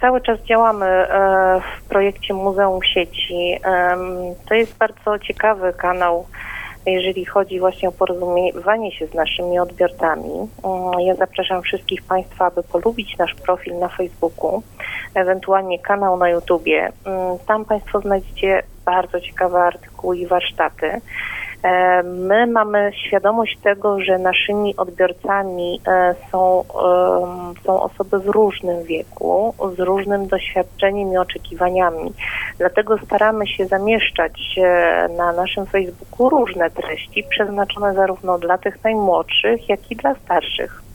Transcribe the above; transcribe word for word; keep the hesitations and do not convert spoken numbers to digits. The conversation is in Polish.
Cały czas działamy e, w projekcie Muzeum Sieci. E, to jest bardzo ciekawy kanał, jeżeli chodzi właśnie o porozumiewanie się z naszymi odbiorcami. E, ja zapraszam wszystkich Państwa, aby polubić nasz profil na Facebooku, ewentualnie kanał na YouTubie. E, tam Państwo znajdziecie bardzo ciekawe artykuły i warsztaty. My mamy świadomość tego, że naszymi odbiorcami są, są osoby w różnym wieku, z różnym doświadczeniem i oczekiwaniami. Dlatego staramy się zamieszczać na naszym Facebooku różne treści przeznaczone zarówno dla tych najmłodszych, jak i dla starszych.